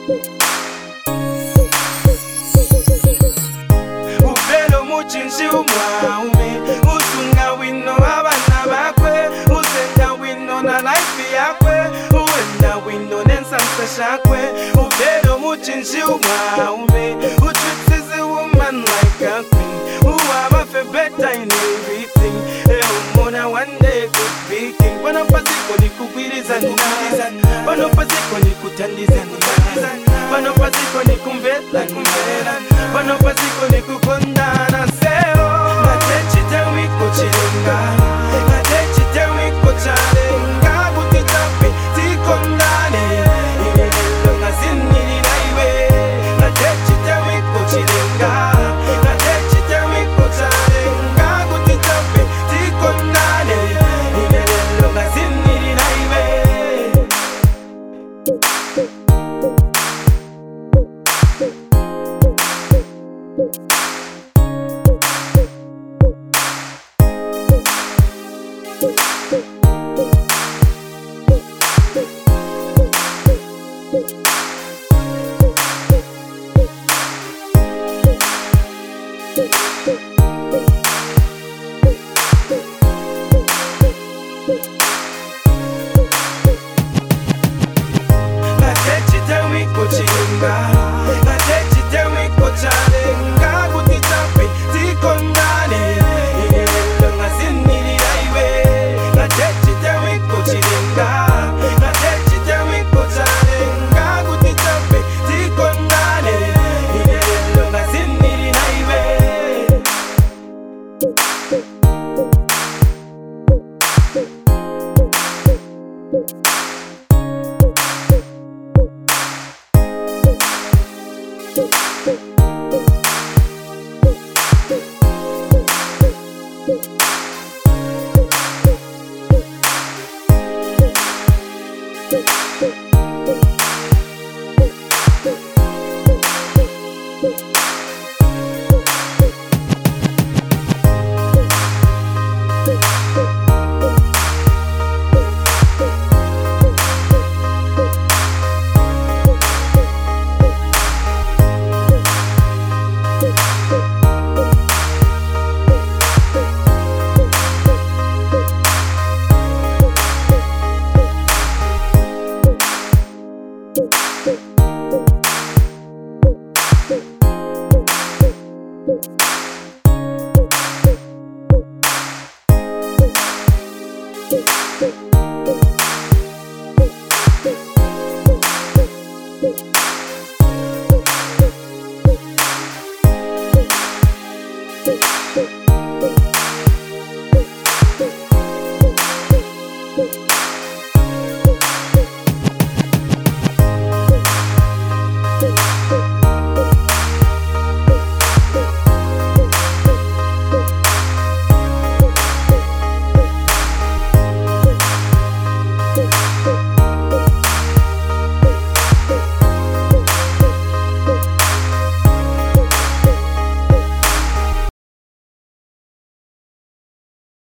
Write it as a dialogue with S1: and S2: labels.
S1: Uvelo muchinshi umwaume usunga wino abana bakwe uzenda wino na life yakwe uenda wino nensansa shakwe. Uvelo muchinshi umwaume utreats a woman like a queen who have a better in everything. Umona one day could be king. Panopaziko ni kukwilizana, panopaziko ni kutandizana, panopaziko ni kumvelana, panopaziko ni kukondana. Seo natechite wiko chilenga, natechite wiko chalenga, kutitapi tikondane inelelo ngazini naiwe. Natechite wiko chilenga, natechite wiko chalenga, kutitapi tikondane inelelo ngazini naiwe. Natechite wiko chilenga, natechite wiko chalenga, kutitapi tikondane inelelo ngazini naiwe. Natechite wiko chilenga, natechite wiko chalenga, kutitapi tikondane inelelo ngazini naiwe.
S2: Thank you.